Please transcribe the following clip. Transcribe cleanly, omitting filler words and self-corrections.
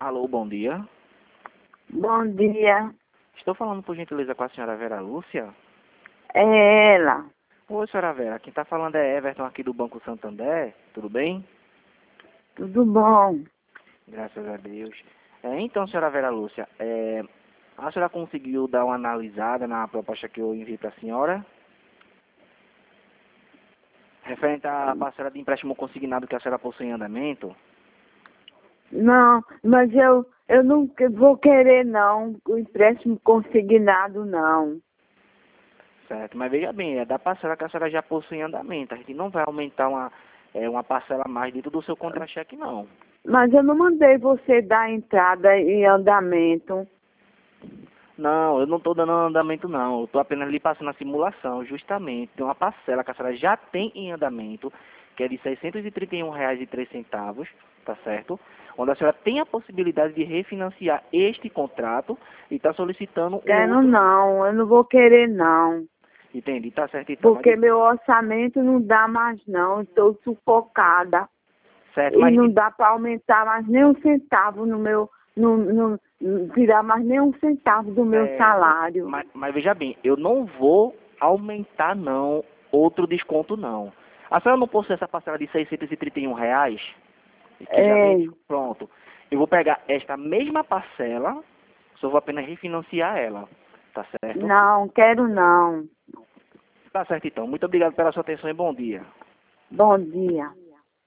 Alô, bom dia. Bom dia. Estou falando por gentileza com a senhora Vera Lúcia. É ela. Oi, senhora Vera. Quem está falando é Everton aqui do Banco Santander. Tudo bem? Tudo bom? Graças a Deus. Então, senhora Vera Lúcia, a senhora conseguiu dar uma analisada na proposta que eu enviei para a senhora? Referente à parcela de empréstimo consignado que a senhora possui em andamento? Não, mas eu não vou querer não, o empréstimo consignado não. Certo, mas veja bem, é da parcela que a senhora já possui em andamento. A gente não vai aumentar uma parcela a mais dentro do seu contra-cheque, não. Mas eu não mandei você dar entrada em andamento. Não, eu não estou dando andamento, não. Eu estou apenas lhe passando a simulação, justamente. Tem uma parcela que a senhora já tem em andamento, que é de R$ 631,03, tá certo? Onde a senhora tem a possibilidade de refinanciar este contrato e está solicitando um Quero outro. não, eu não vou querer não. Entendi, tá certo então. Porque meu orçamento não dá mais não, estou sufocada. Certo, E mas, não dá para aumentar mais nem um centavo no meu, tirar mais nem um centavo do meu certo, salário. mas veja bem, eu não vou aumentar, não, outro desconto, não. A senhora não possui essa parcela de R$ 631? Que já É, vem pronto. Eu vou pegar esta mesma parcela, só vou apenas refinanciar ela, tá certo? não, quero não. Tá certo então. Muito obrigado pela sua atenção e bom dia. Bom dia.